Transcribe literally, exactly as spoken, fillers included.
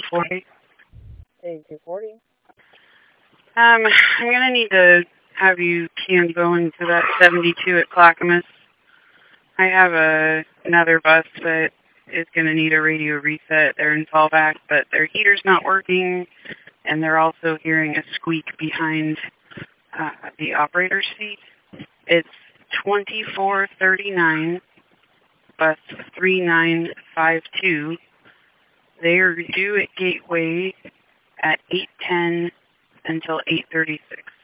forty. eighty-two forty. Um, I'm gonna need to have you can go into that seventy-two at Clackamas. I have a another bus that is gonna need a radio reset. They're in fallback, but their heater's not working, and they're also hearing a squeak behind uh, the operator's seat. It's twenty-four thirty-nine, bus three nine five two. They are due at Gateway at eight ten until eight thirty-six.